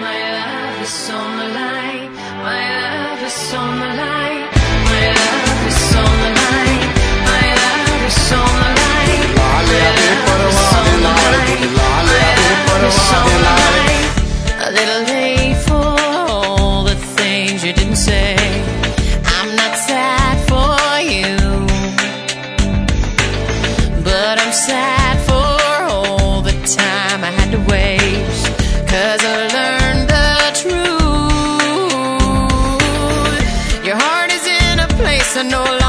My love is on the line. My love is on the line. My love is on the line. My love is on the line. My love is on the line. My love is on the line. A little late for all the things you didn't say. I'm not sad for you, but I'm sad for all the time I had to waste. 'Cause I learned the truth. Your heart is in a place I no longer